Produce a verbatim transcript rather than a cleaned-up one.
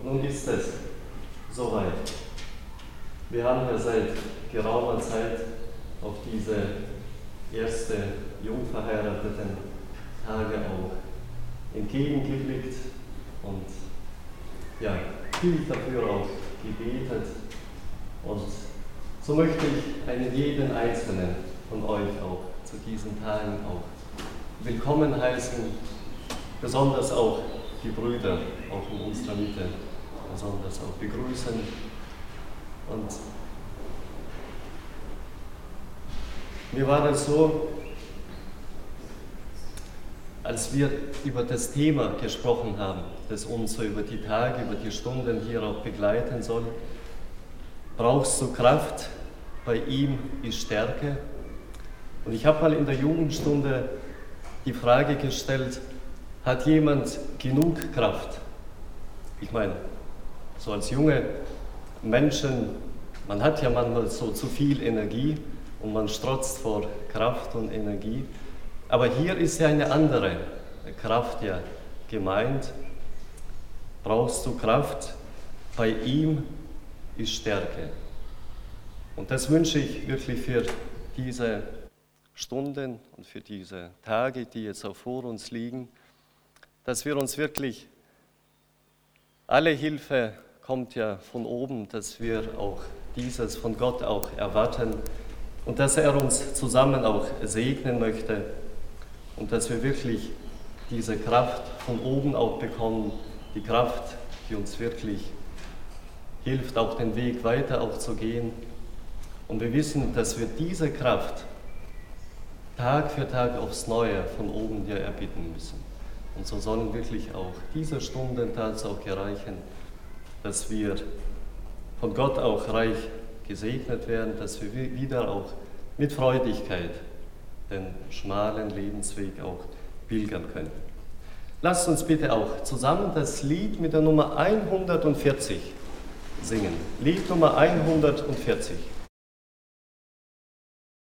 Nun ist es soweit. Wir haben ja seit geraumer Zeit auf diese erste jungverheirateten Tage auch entgegengeblickt und ja, viel dafür auch gebetet. Und so möchte ich einen jeden Einzelnen von euch auch zu diesen Tagen auch willkommen heißen, besonders auch die Brüder auch in unserer Mitte, besonders auch begrüßen. Und mir war es so, als wir über das Thema gesprochen haben, das uns so über die Tage, über die Stunden hier auch begleiten soll, brauchst du Kraft, bei ihm ist Stärke. Und ich habe mal in der Jugendstunde die Frage gestellt, hat jemand genug Kraft? Ich meine, so als junge Menschen, man hat ja manchmal so zu viel Energie und man strotzt vor Kraft und Energie. Aber hier ist ja eine andere Kraft ja gemeint. Brauchst du Kraft? Bei ihm ist Stärke. Und das wünsche ich wirklich für diese Stunden und für diese Tage, die jetzt auch vor uns liegen, dass wir uns wirklich, alle Hilfe kommt ja von oben, dass wir auch dieses von Gott auch erwarten und dass er uns zusammen auch segnen möchte und dass wir wirklich diese Kraft von oben auch bekommen, die Kraft, die uns wirklich hilft, auch den Weg weiter auch zu gehen. Und wir wissen, dass wir diese Kraft Tag für Tag aufs Neue von oben dir erbitten müssen. Und so sollen wirklich auch diese Stunden tatsächlich auch erreichen, dass wir von Gott auch reich gesegnet werden, dass wir wieder auch mit Freudigkeit den schmalen Lebensweg auch pilgern können. Lasst uns bitte auch zusammen das Lied mit der Nummer hundertvierzig singen. Lied Nummer hundertvierzig.